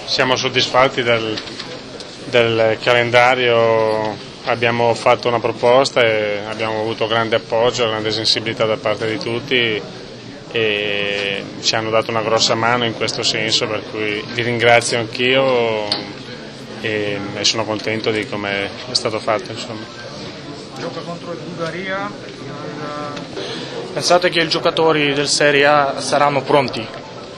Siamo soddisfatti del calendario, abbiamo fatto una proposta e abbiamo avuto grande appoggio, grande sensibilità da parte di tutti e ci hanno dato una grossa mano in questo senso, per cui li ringrazio anch'io e sono contento di come è stato fatto. Gioca contro il Bulgaria. Pensate che i giocatori del Serie A saranno pronti?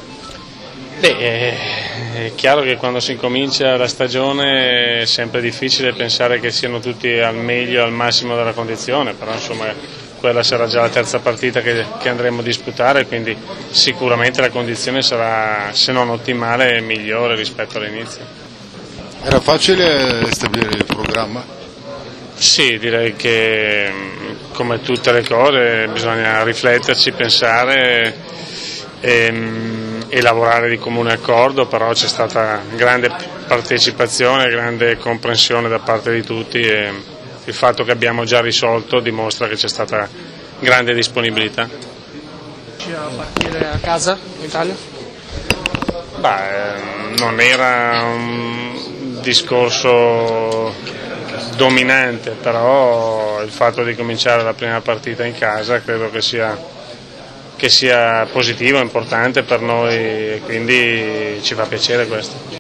È chiaro che quando si incomincia la stagione è sempre difficile pensare che siano tutti al meglio, al massimo della condizione, però insomma quella sarà già la terza partita che andremo a disputare, quindi sicuramente la condizione sarà, se non ottimale, migliore rispetto all'inizio. Era facile stabilire il programma? Sì, direi che come tutte le cose bisogna rifletterci, pensare e lavorare di comune accordo, però c'è stata grande partecipazione, grande comprensione da parte di tutti e il fatto che abbiamo già risolto dimostra che c'è stata grande disponibilità. A partire a casa in Italia? Non era un discorso dominante, però il fatto di cominciare la prima partita in casa credo che sia positivo, importante per noi e quindi ci fa piacere questo.